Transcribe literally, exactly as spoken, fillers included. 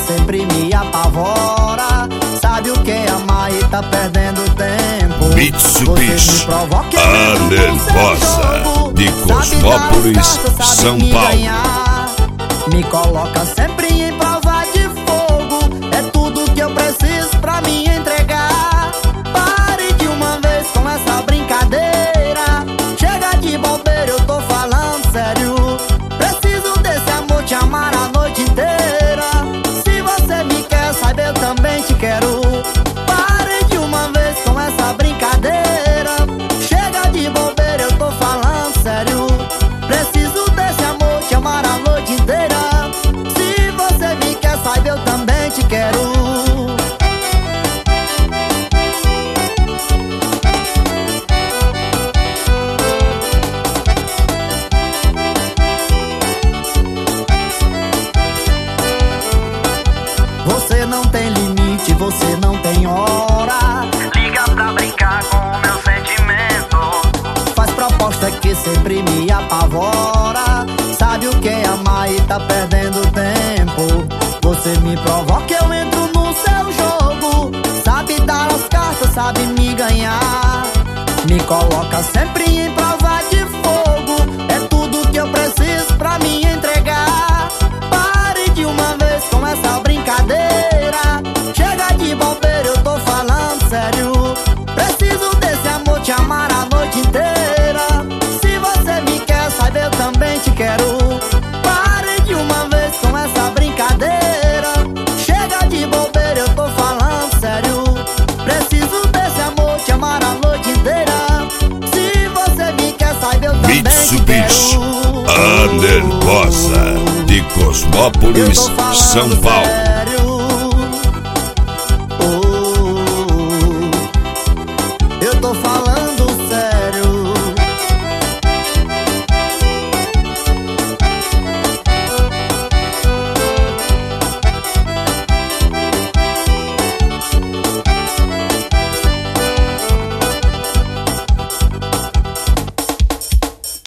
sempre me apavora. Sabe o que é amar e tá perdendo tempo. Mitsubishi, a nervosa de Cosmópolis, São Paulo. Me coloca sempre em prova de fogo. É tudo que eu preciso pra me entregar. Pare de uma vez com essa brincadeira. Chega de bobeira, eu tô falando sério. Preciso desse amor, te amar a noite inteira. Se você me quer, saiba, eu também te quero. Pare de uma vez com essa brincadeira. Chega de bobeira, eu tô falando sério. Preciso desse amor, te amar a noite inteira. Se você me quer, saiba, eu também te quero. Você não tem limite, você não tem hora. Liga pra brincar com o meu sentimento. Faz proposta que sempre me apavora. Sabe o que é amar e tá perdendo tempo. Você me provoca, eu entro no seu jogo. Sabe dar as cartas, sabe me ganhar. Me coloca sempre em prova de fogo. É tudo que eu preciso pra me entregar. Pare de uma vez com essa brincadeira. Chega de bobeira, eu tô falando sério. Preciso desse amor, te amar a noite inteira. Se você me quer, saiba, eu também te quero. Pare de uma vez com essa brincadeira. Chega de bobeira, eu tô falando sério. Preciso desse amor, te amar a noite inteira. Se você me quer, saiba, eu também te Mitsubishi, quero. a nervosa de Cosmópolis, São Paulo.